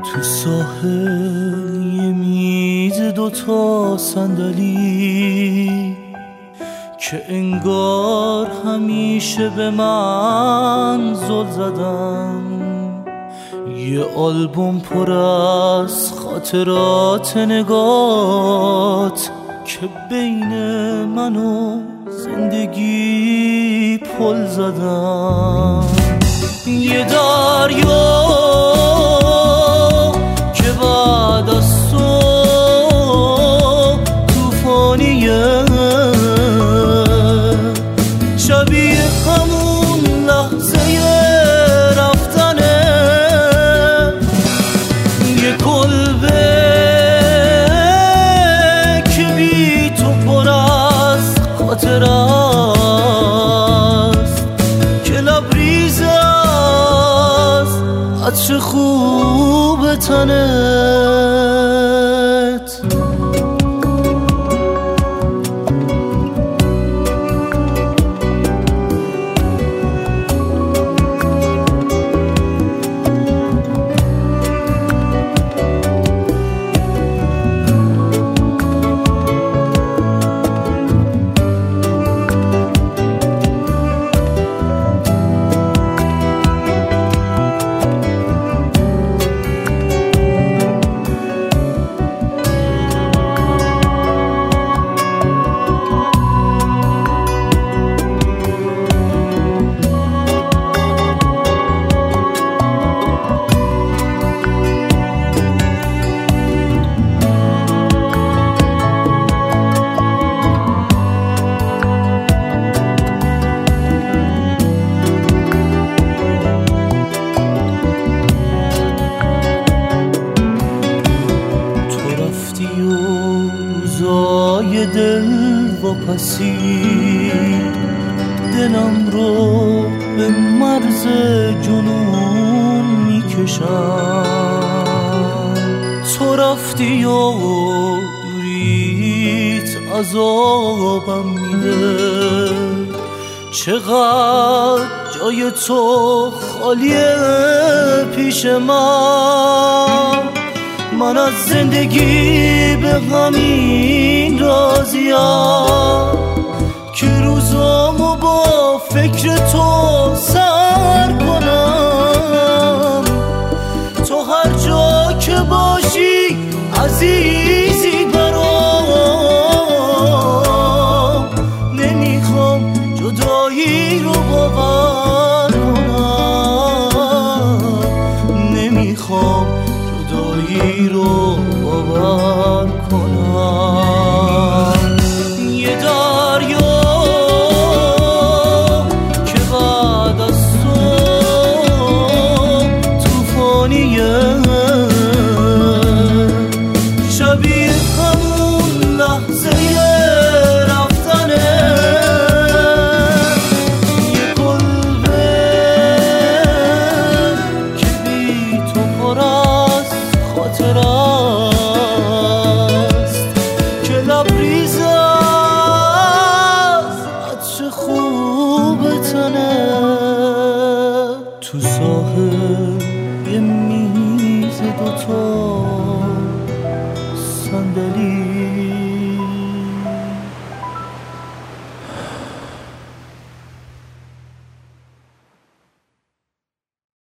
تو ساحل یه میز دوتا صندلی که انگار همیشه به من زل زدن، یه آلبوم پر از خاطرات نگات که بین من و زندگی پل زدن، یه دریا که بعد از تو توفانیه، شبیه همون لحظه رفتنه، یه کلبه که بی تو پر از خاطر است، که لبریز است عطر خوب تنت. روزای دل واپسی دلم رو به مرز جنون میکشم، تو رفتی و دوریت عذابم میده، چقدر جای تو خالیه پیش من از زندگی به همین راضیم که روزامو با فکر تو سر کنم، تو هر جا که باشی عزیزی برام، نمیخوام جدایی رو باور کنم، نمیخوام جدایی رو باور کنم، یه دریا که بعد از تو توفانیه، شبیه همون لحظه رفتنه، یه کلبه که بی تو پر از خاطر است، که لبریز